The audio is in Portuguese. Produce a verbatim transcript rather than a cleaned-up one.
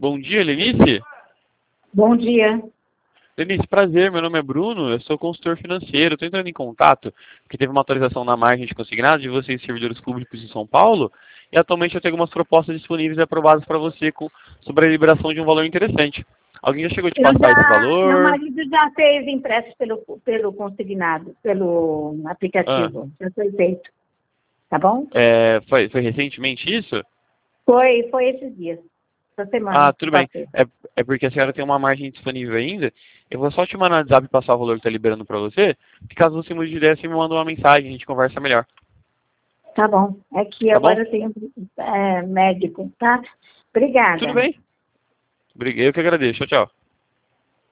Bom dia, Lenice. Bom dia. Lenice, prazer, meu nome é Bruno, eu sou consultor financeiro, estou entrando em contato, porque teve uma atualização na margem de consignado de vocês, servidores públicos em São Paulo, e atualmente eu tenho algumas propostas disponíveis e aprovadas para você com, sobre a liberação de um valor interessante. Alguém já chegou a te Eu passar já, esse meu valor? marido já fez empréstimo pelo, pelo consignado, pelo Ah, aplicativo. Já foi feito. Tá bom? é, foi, foi recentemente isso? Foi, foi esses dias. Essa semana Ah, que tudo bem. passou. É, é porque a senhora tem uma margem disponível ainda. Eu vou só te mandar no WhatsApp e passar o valor que está liberando para você. E caso você mude de ideia, você me manda uma mensagem, a gente conversa melhor. Tá bom. É que Tá bom? agora eu tenho é, médico, tá? Tudo Obrigada. bem. Obrigado, eu que agradeço. Tchau, tchau.